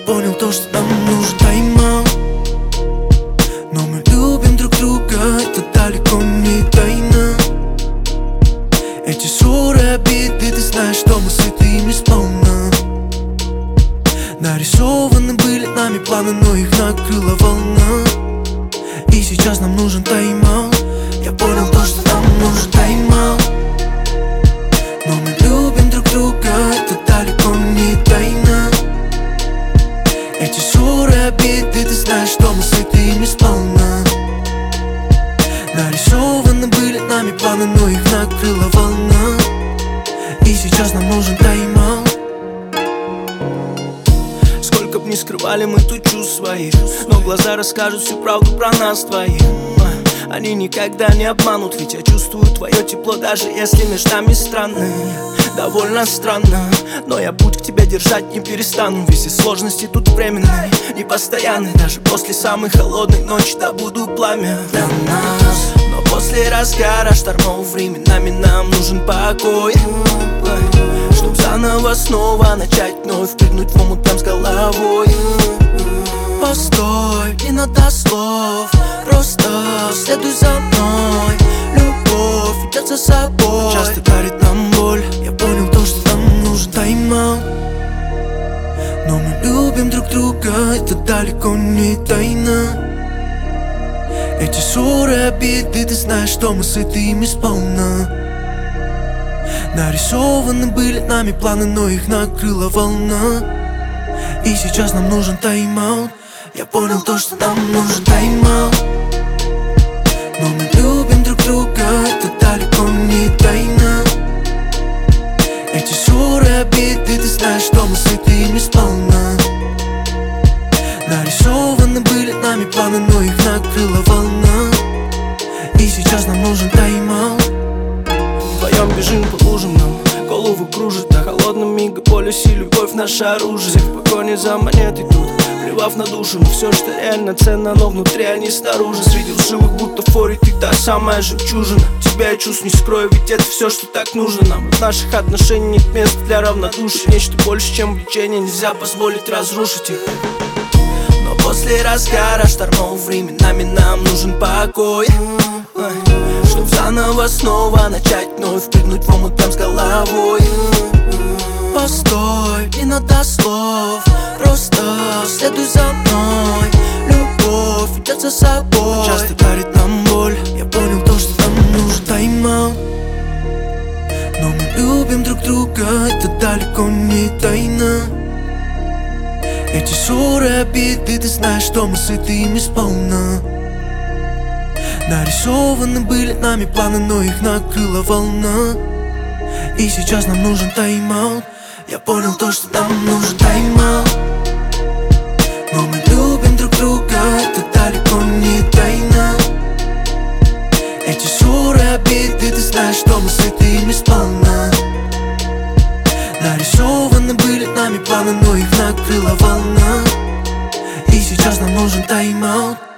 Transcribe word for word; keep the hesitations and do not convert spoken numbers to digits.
понял то, что нам нужен тайм-аут. Но мы любим друг друга, это далеко не тайна. Эти ссоры, обиды, ты знаешь, что мы сыты ими сполна. Нарисованы были нами планы, но их накрыла волна. И сейчас нам нужен тайм-аут. Я понял то, что нам нужен тайм-аут. Но мы любим друг друга, это далеко не тайна. Эти ссоры, обиды, ты знаешь, что мы сыты ими сполна. Нарисованы были нами планы, но их накрыла волна. И сейчас нам нужен тайм-аут. Сколько б не скрывали мы тут чувств своих, но глаза расскажут всю правду про нас двоих. Они никогда не обманут, ведь я чувствую твое тепло, даже если между нами странно. Довольно странно, но я путь к тебе держать не перестану. Ведь все сложности тут временные, не постоянные. Даже после самой холодной ночи добуду пламя для нас. Но после разгара штормов временами нам нужен покой, чтоб заново снова начать вновь прыгнуть в омут прям с головой. Постой, не надо слов, просто следуй за мной. Любовь идет за собой, часто дарит нам боль. Я понял то, что нам нужен тайм-аут. Но мы любим друг друга, это далеко не тайна. Эти ссоры, обиды, ты знаешь, что мы сыты ими сполна. Нарисованы были нами планы, но их накрыла волна. И сейчас нам нужен тайм-аут. Я понял то, что нам нужен тайм-аут. Но мы любим друг друга, это далеко не тайна. Эти ссоры, обиды, ты знаешь, что мы сыты ими сполна. Нарисованы были нами планы, но их накрыла волна. И сейчас нам нужен тайм-аут. Вдвоем бежим по лужам, нам голову кружит, а холодном мегаполисе любовь наша оружие. Все в погоне за монетой тут, плевав на душу. Но все, что реально ценно, но внутри, а не снаружи. Среди лживых бутафорий ты та самая жемчужина. Тебя я чувств не скрою, ведь это все, что так нужно нам. В наших отношениях нет места для равнодушия. Нечто больше, чем влечение, нельзя позволить разрушить их. Но после разгара штормов временами нам нужен покой, чтоб заново снова начать вновь прыгнуть в омут прям с головой. Постой, не надо слов, просто следуй за мной. Любовь идет за собой, часто дарит нам боль. Я понял то, что нам нужен тайм-аут. Но мы любим друг друга, это далеко не тайна. Эти ссоры, обиды, ты знаешь, что мы сыты ими сполна. Нарисованы были нами планы, но их накрыла волна. И сейчас нам нужен тайм-аут. Я понял то, что нам нужен тайм-аут. Но мы любим друг друга, это далеко не тайна. Эти ссоры, обиды, ты знаешь, что мы сыты ими сполна. Нарисованы были нами планы, но их накрыла волна. И сейчас нам нужен тайм-аут.